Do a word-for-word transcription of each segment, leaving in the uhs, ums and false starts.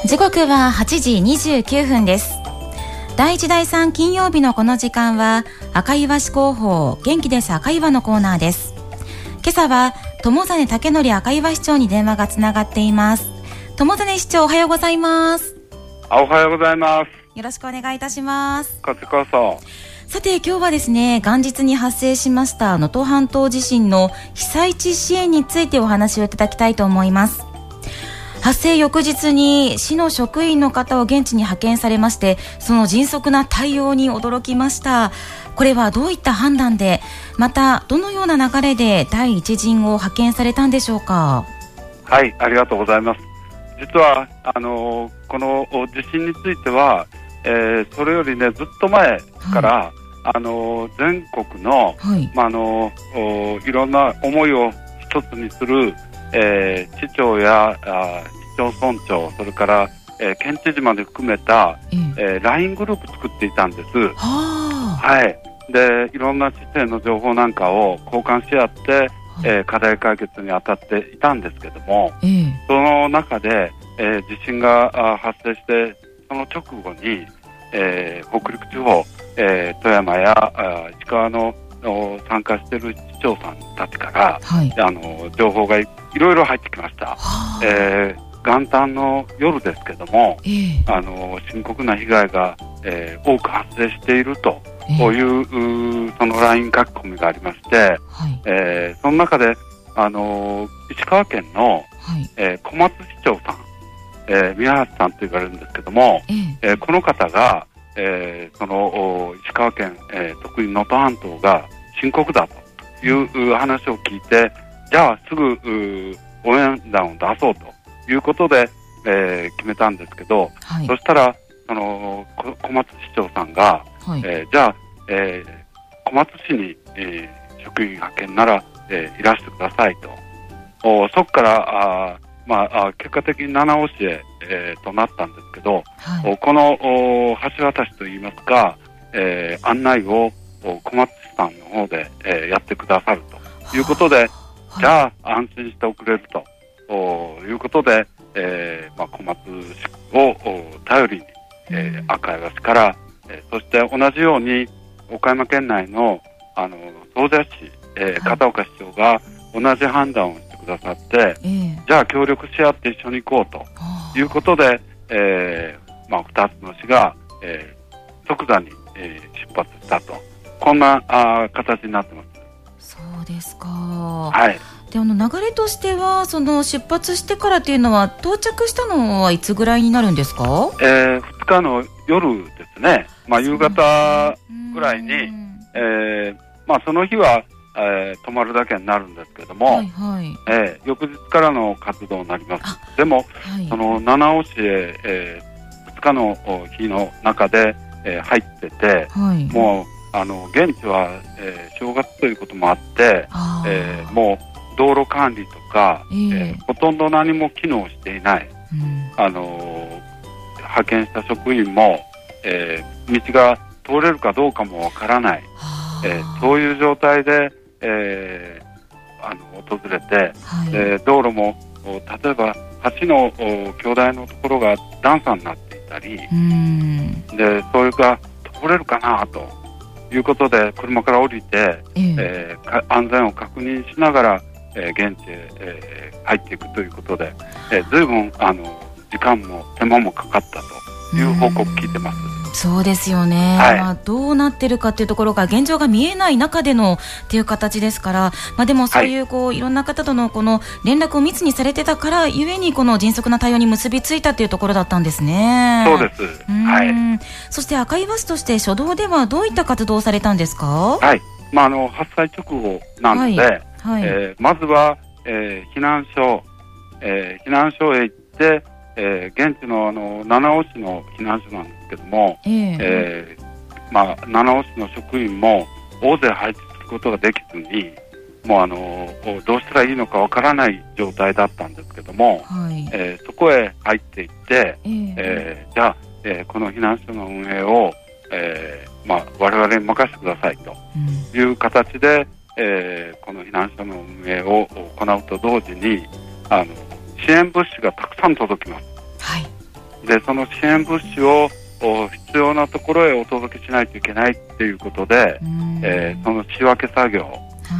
時刻ははちじにじゅうきゅうふんです。だいいちだいさん金曜日のこの時間は赤岩市広報元気です赤岩のコーナーです。今朝は友実武則赤岩市長に電話がつながっています。友実市長、おはようございます。 あ、おはようございます。 よろしくお願いいたします。 こちらこそ。 さて、今日はですね、元日に発生しました能登半島地震の被災地支援についてお話をいただきたいと思います。発生翌日に市の職員の方を現地に派遣されまして、その迅速な対応に驚きました。これはどういった判断で、またどのような流れで第一陣を派遣されたんでしょうか。 はい、ありがとうございます。実はあのこの地震については、えー、それよりねずっと前から、はい、あの全国の、はいまあ、あのいろんな思いを一つにする、えー、市長やあ市町村長、それから、えー、県知事まで含めた、えー、ライン グループ作っていたんです。ははい、でいろんな市政の情報なんかを交換し合って、えー、課題解決に当たっていたんですけども、えー、その中で、えー、地震が発生してその直後に、えー、北陸地方、えー、富山や石川の参加している市長さんたちから、はい、あの情報がいろいろ入ってきました。えー、元旦の夜ですけども、えー、あの深刻な被害が、えー、多く発生しているとこういう、えー、その ライン 書き込みがありまして、はいえー、その中で、あのー、石川県の、はいえー、小松市長さん、えー、宮橋さんと言われるんですけども、えーえー、この方が、えー、その石川県、えー、特に能登半島が深刻だという話を聞いて、じゃあすぐ応援団を出そうということで、えー、決めたんですけど、はい、そしたらその小松市長さんが、はいえー、じゃあ、えー、小松市に、えー、職員派遣なら、えー、いらしてくださいと。おそこからあ、まあ、結果的に七尾市へ、えー、となったんですけど、はい、この橋渡しといいますか、えー、案内を小松市さんの方で、えー、やってくださるということで、じゃあ安心して送れるということで、えーまあ、小松市を頼りに、えー、赤岩市から、えー、そして同じように岡山県内のあの総社市、えー、片岡市長が同じ判断をしてくださって、はい、じゃあ協力し合って一緒に行こうということで、えーまあ、ふたつの市が、えー、即座に、えー、出発したと、こんなあ形になってます。 そうですか。 はい。 であの流れとしてはその出発してからというのは到着したのはいつぐらいになるんですか。 えー、ふつかの夜ですね、まあ、夕方ぐらいに、えーまあ、その日は、えー、泊まるだけになるんですけども、はいはいえー、翌日からの活動になります。でも、はい、その七尾市へ、えー、ふつかの日の中で、えー、入ってて、はい、もうあの現地は、えー、正月ということもあって、えー、もう道路管理とか、えーえー、ほとんど何も機能していない、うんあのー、派遣した職員も、えー、道が通れるかどうかもわからない、えー、そういう状態で、えー、あの訪れて、はいえー、道路も例えば橋の橋台のところが段差になっていたり、うんでそれが通れるかなということで車から降りて、えーえー、安全を確認しながら、えー、現地へ、えー、入っていくということで、えー、随分あの時間も手間もかかったという報告を聞いてます。 そうですよね、はいまあ、どうなってるかというところが現状が見えない中でのっていう形ですから、まあ、でもそういうこう、はい、いろんな方とのこの連絡を密にされてたからゆえにこの迅速な対応に結びついたというところだったんですね。 そうです、はい、 そして赤岩市として初動ではどういった活動をされたんですか。 はいまあ、あの発災直後なので、はいはいえー、まずは、えー、避難所、えー、避難所へ行ってえー、現地 の, あの七尾市の避難所なんですけども、えーえーまあ、七尾市の職員も大勢配置することができずにもうあのどうしたらいいのかわからない状態だったんですけども、はいえー、そこへ入っていって、えーえー、じゃあ、えー、この避難所の運営を、えーまあ、我々に任せてくださいという形で、うんえー、この避難所の運営を行うと同時にあの支援物資がたくさん届きます。はいでその支援物資を必要なところへお届けしないといけないっていうことで、えー、その仕分け作業、はい、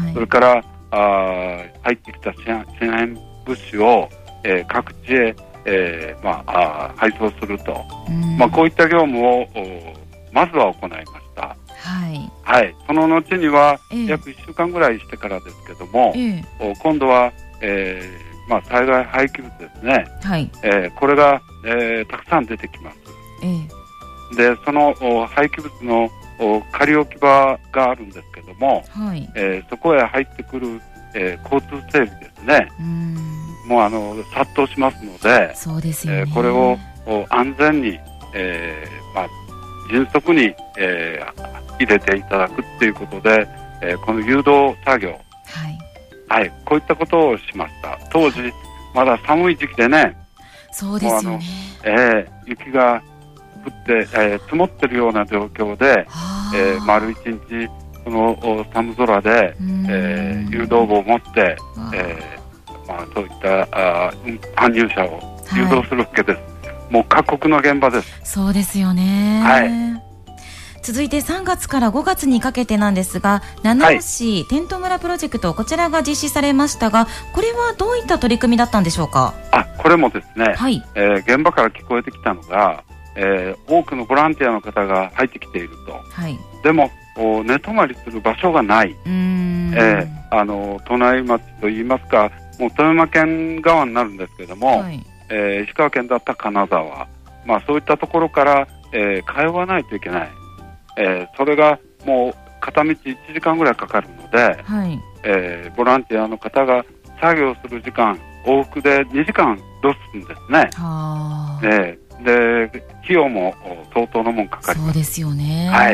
それからあ入ってきた支援、支援物資を、えー、各地へ、えーまあ、あ配送すると、まあ、こういった業務をまずは行いました。はいはい、その後には、えー、約いっしゅうかんぐらいしてからですけども、えー、今度は、えーまあ、災害廃棄物ですね、はいえー、これが、えー、たくさん出てきます。えー、でその廃棄物の仮置き場があるんですけども、はいえー、そこへ入ってくる、えー、交通整備ですね、うんもうあの殺到しますので、そうですよね、えー、これを安全に、えーまあ、迅速に、えー、入れていただくっていうことで、えー、この誘導作業、はいはい、こういったことをしました。当時まだ寒い時期でね、そうですよね、えー、雪が降って、えー、積もってるような状況で、えー、丸一日その寒空で、えー、誘導棒を持って、えーまあ、そういったあ搬入者を誘導するわけです、はい、もう過酷の現場です。そうですよね、はい、続いてさんがつからごがつにかけてなんですが、七尾市、はい、テント村プロジェクト、こちらが実施されましたが、これはどういった取り組みだったんでしょうか。あこれもですね、はいえー、現場から聞こえてきたのが、えー、多くのボランティアの方が入ってきていると、はい、でも寝泊まりする場所がない、うーん、えー、あの隣町といいますか、もう富山県側になるんですけども、はいえー、石川県だった金沢、まあ、そういったところから、えー、通わないといけない、えー、それがもう片道いちじかんぐらいかかるので、はいえー、ボランティアの方が作業する時間往復でにじかんロスするんですね。はでで費用も相当のもんかかります。そうですよね、はい、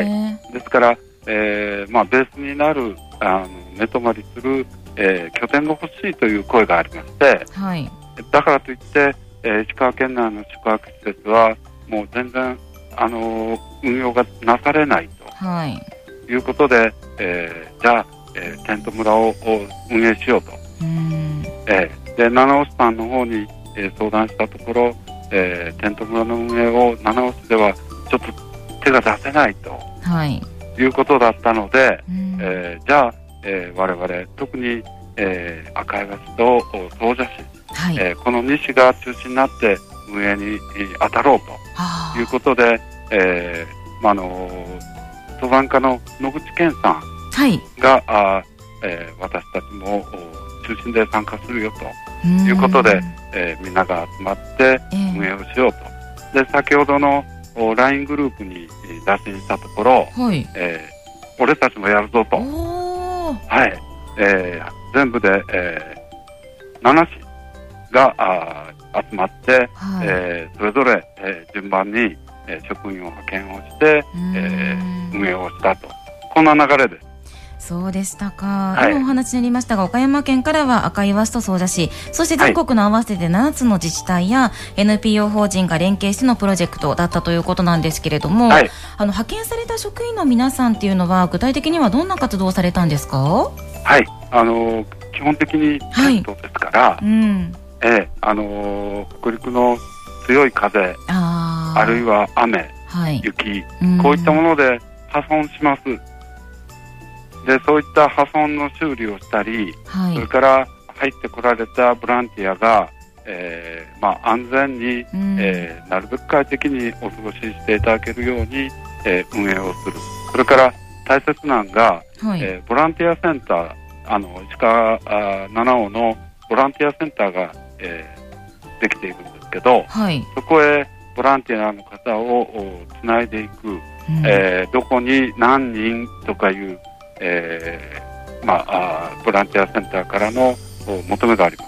ですから、えーまあ、ベースになるあの寝泊まりするえー、拠点が欲しいという声がありまして、はい、だからといって、えー、石川県内の宿泊施設はもう全然、あのー、運用がなされないと、はい、いうことで、えー、じゃあ、えー、テント村を運営しようと、うんえー、で七尾市さんの方に、えー、相談したところ、えー、テント村の運営を七尾市ではちょっと手が出せないと、はい、いうことだったので、えー、じゃあえー、我々特に、えー、赤岩市と総社市、はいえー、このに市が中心になって運営に当たろうということで、えーまあ、の登山家の野口健さんが、はいあえー、私たちも中心で参加するよということで、えー、みんなが集まって運営をしようと、えー、で先ほどの ライン グループに打診したところ、はいえー、俺たちもやるぞとはいえー、全部で、えー、なな市があ集まって、はいえー、それぞれ、えー、順番に、えー、職員を派遣をして、えー、運営をしたと、こんな流れです。そうでしたか、はい、今お話になりましたが岡山県からは赤岩市と総社市、そして全国の合わせてななつの自治体や エヌピーオー 法人が連携してのプロジェクトだったということなんですけれども、はい、あの派遣された職員の皆さんっていうのは具体的にはどんな活動をされたんですか。はい、あのー、基本的にテントですから、はいうんえーあのー、北陸の強い風 あ, あるいは雨、はい、雪、こういったもので破損します。でそういった破損の修理をしたり、はい、それから入ってこられたボランティアが、えーまあ、安全に、うんえー、なるべく快適にお過ごししていただけるように、えー、運営をする。それから大切なのが、はいえー、ボランティアセンター、あの石川七尾のボランティアセンターが、えー、できているんですけど、はい、そこへボランティアの方をつないでいく、うんえー、どこに何人とかいうえーまあ、あボランティアセンターからの求めがあります、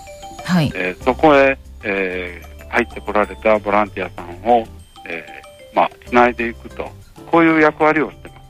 はいえー、そこへ、えー、入ってこられたボランティアさんを、えーまあ、つないでいくと、こういう役割をしています。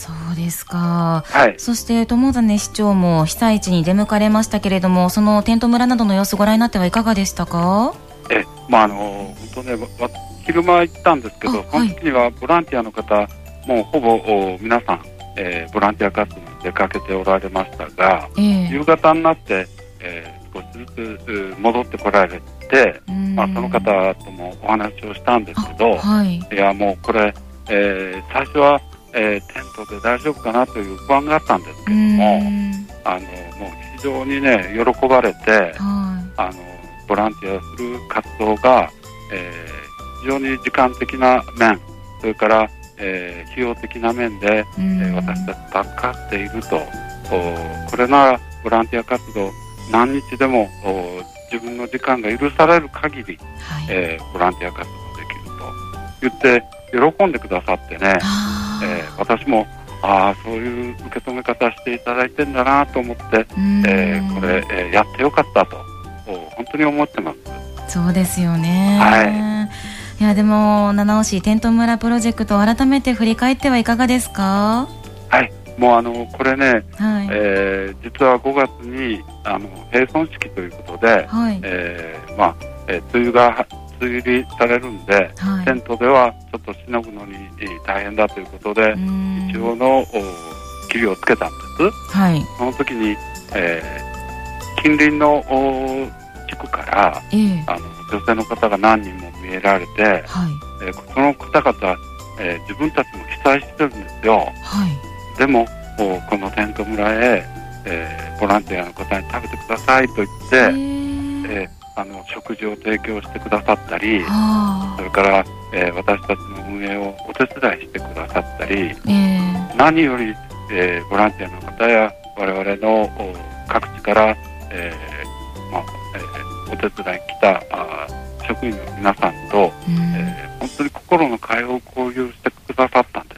そうですか、はい、そして友種市長も被災地に出向かれましたけれども、そのテント村などの様子ご覧になってはいかがでしたか。え、まああの本当ね、昼間行ったんですけど、その時にはボランティアの方もうほぼ皆さんえー、ボランティア活動に出かけておられましたが、えー、夕方になって、えー、少少しずつ戻ってこられて、まあ、その方ともお話をしたんですけど、はい、いやもうこれ、えー、最初は、えー、テントで大丈夫かなという不安があったんですけども、あのもう非常にね喜ばれて、はい、あのボランティアする活動が、えー、非常に時間的な面、それから、えー、費用的な面で、えー、私たち助かっていると、これならボランティア活動何日でも自分の時間が許される限り、はい、えー、ボランティア活動できると言って喜んでくださってね、えー、私もああそういう受け止め方していただいてんだなと思って、えー、これ、えー、やってよかったと本当に思ってます。 そうですよね、 はい、 いやでも七尾市テント村プロジェクト改めて振り返ってはいかがですか？ はい、もうあのこれね、はい、えー、実はごがつにあの閉村式ということで、はい、えー、まあ、えー、梅雨が梅雨入りされるんで、はい、テントではちょっとしのぐのに大変だということで一応の切りをつけたんです、はい、その時に、えー、近隣の地区から、えー、あの女性の方が何人も見えられて、はい、えー、その方々、えー、自分たちも被災してるんですよ、はい、でもこのテント村へ、えー、ボランティアの方に食べてくださいと言って、えーえー、あの食事を提供してくださったり、それから、えー、私たちの運営をお手伝いしてくださったり、えー、何より、えー、ボランティアの方や我々の各地から、えーまあえー、お手伝いに来たあ職員の皆さんと、えー、本当に心の会話を交流してくださったんです。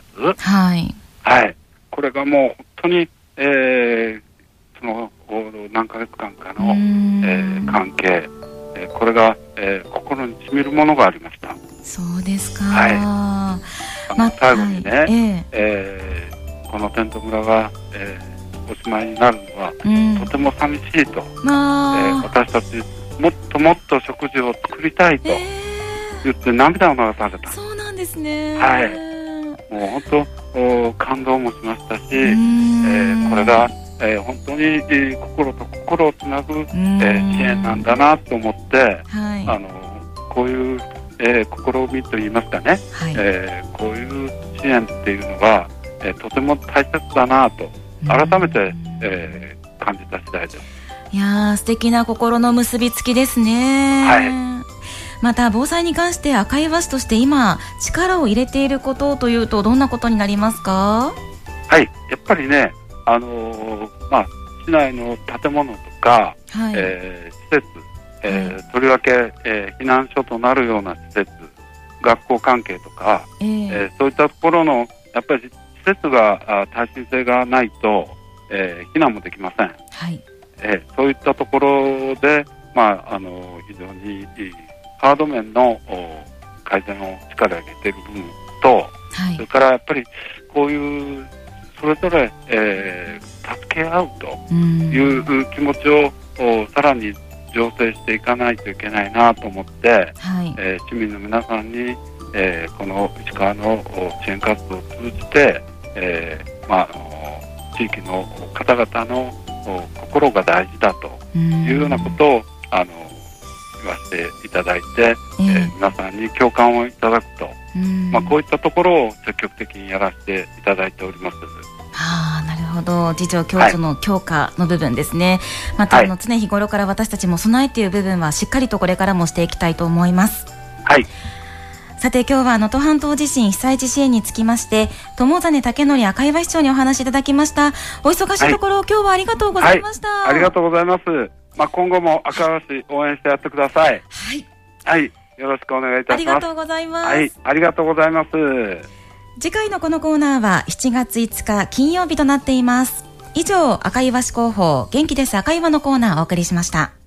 はい、はい、これがもう本当に、えー、その何ヶ月間かの、えー、関係、えー、これが、えー、心に染みるものがありました。 そうですか、 はい、あの、ま、最後にね、はい、えーえー、このテント村が、えー、おしまいになるのは、とても寂しいと、まえー、私たちもっともっと食事を作りたいと言って涙を流された。 そうなんですね。 はい、もう本当感動もしましたし、えー、これが、えー、本当に、えー、心と心をつなぐ、えー、支援なんだなと思って、はい、あのこういう、えー、試みといいますかね、はい、えー、こういう支援っていうのが、えー、とても大切だなと改めて、えー、感じた次第です。 いやー、素敵な心の結びつきですね。はい、また防災に関して赤磐市として今力を入れていることというとどんなことになりますか？ はい、やっぱりね、あのーまあ、市内の建物とか、はい、えー、施設、えーはい、とりわけ、えー、避難所となるような施設、学校関係とか、えーえー、そういったところのやっぱり施設が耐震性がないと、えー、避難もできません。はい、えー、そういったところで、まあ、あの非常にハード面の改善を力を入れている部分と、はい、それからやっぱりこういうそれぞれ、えー、助け合うという気持ちをさらに醸成していかないといけないなと思って、はい、えー、市民の皆さんに、えー、この石川の支援活動を通じて、えーまあ、あの地域の方々の心が大事だというようなことをあの言わせていただいて、えーえー、皆さんに共感をいただくと、まあ、こういったところを積極的にやらせていただいております。 はあ、なるほど。自助共助の強化の部分ですね。はい、またあの常日頃から私たちも備えという部分はしっかりとこれからもしていきたいと思います。 はい。 さて今日は能登半島地震被災地支援につきまして友実武則赤磐市長にお話しいただきました。お忙しいところ、はい、今日はありがとうございました。 はい、ありがとうございます。まあ、今後も赤磐市応援してやってください。はい、はい、よろしくお願いいたします。 ありがとうございます。 はい、ありがとうございます。 次回のこのコーナーはしちがついつか金曜日となっています。以上、赤磐市広報元気です赤磐のコーナーをお送りしました。